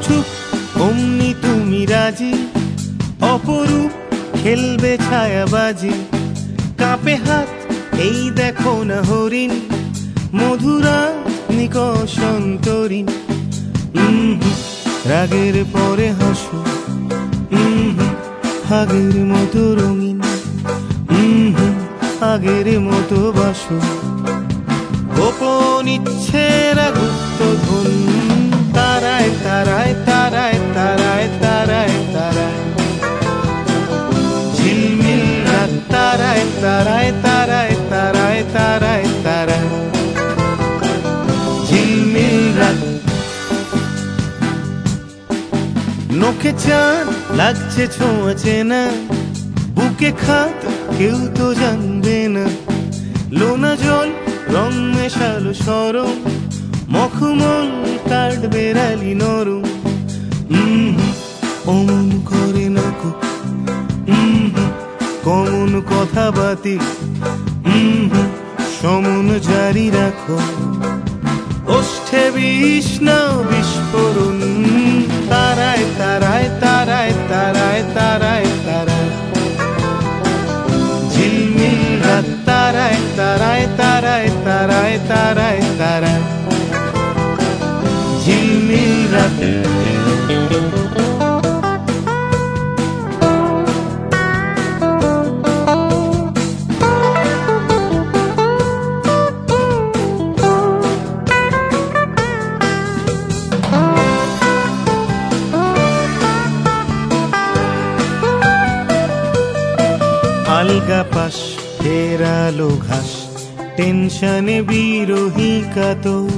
আসুক অমনি তুমি রাজি, অপরূপ খেলবে ছায়াবাজি। কাঁপে হাত এই দেখো না হরিণ, মধুরা নিকষন্তরী। রাগের পরে হাসো, আগের মতো রঙিন, আগের মতো বাসো। গোপন ইচ্ছেরা গুপ্ত ধন, তারায় তারায় তারায় তারায় তারায় তারায়। ঝিলমিল রাত তারায় তারায় তারায় তারায় তারায় তারায়। ঝিলমিল রাত। নখে চাঁদ লাগছে ছোঁয়াচে না, বুকে খাত কেউ তো জানবে না। লোনা জল রং মেশালো সরম, মখমল কাটবে রালি নরম। অমন করে না কো, কমন কথা বাতিল, সমন জারি রাখো। ওষ্ঠে বিষ না বিস্ফোরণ, তারায় তারায় তারায় তারায় তারায় তারায়। ঝিলমিল রাত তারায় তারায় তারায় তারায় তারায় তারায়। ঝিলমিল রাত। আলগা পাশ ফেরালো ঘাস, টেনশনে বিরোহী কাতর।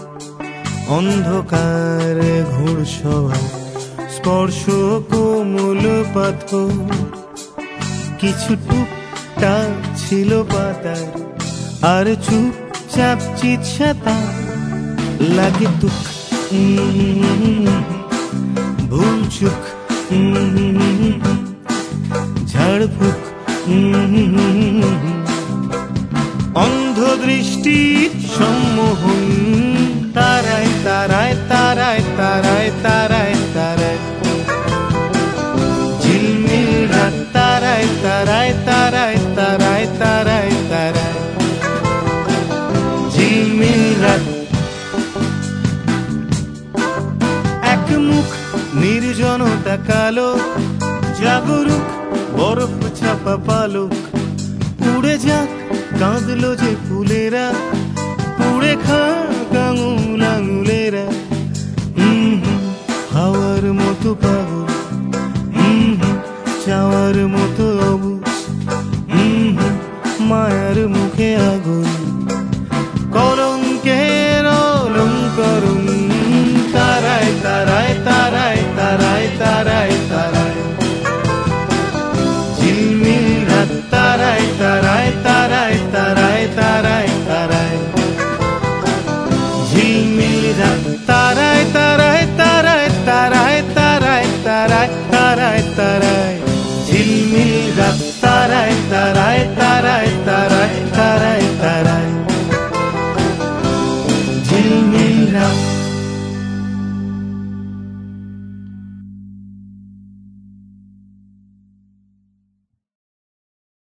অন্ধকার ঘুরসওয়া স্পর্শ কোমল পাথর। কিছু টুকটাক ছিল পাতার, আর চুপচাপ চিৎসাতা লাগে তুক। ভুল চুক ঝাড়ফুঁক। অন্ধ দৃষ্টির সম্মোহন, তারায় তারায় তারায় তারায় তারায় তারায়। ঝিলমিল রাত তারায় তারায় তারায় তারায় তারায় তারায়। ঝিলমিল রাত। এক মুখ নির্জনতা কালো, জাগরুক বরফ ছাপা পালক। উড়ে যাক কাঁদলো যে ফুলেরা, পুড়ে খাক আঙুল আঙুলেরা। হাওয়ার মতো পাগল, চাওয়ার মতো